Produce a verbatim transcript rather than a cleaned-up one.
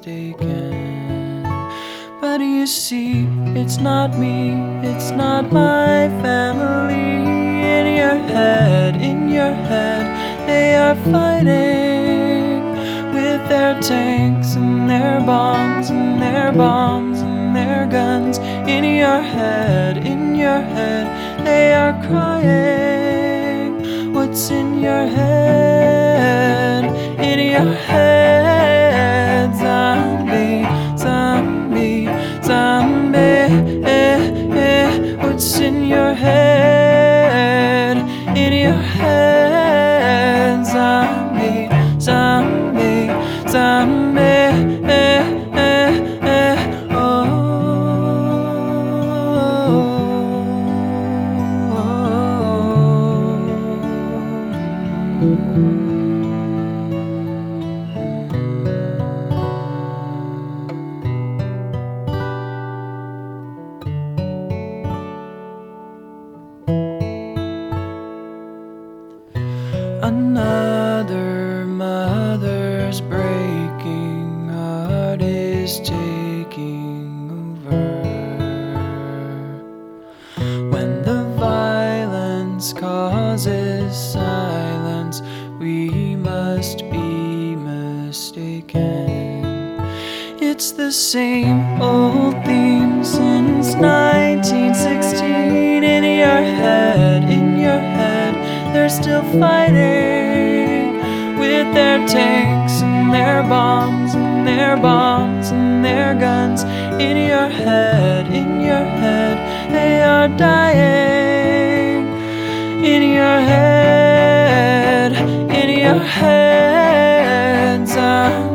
mistaken. But you see, it's not me, it's not my family. In your head, in your head, they are fighting with their tanks and their bombs and their bombs and their guns. In your head, in your head, they are crying. What's in your head? In your head, zombie, zombie, zombie. Eh, eh. What's in your head? In your head, zombie, zombie, zombie. Eh, eh, eh. Oh, another mother's breaking heart is taking over. When the violence causes silence, we must be mistaken. It's the same old theme since nineteen sixteen. In your head, in your head, they're still fighting with their tanks and their bombs and their bombs and their guns. In your head, in your head, they are dying. In your head, in your head, zombie.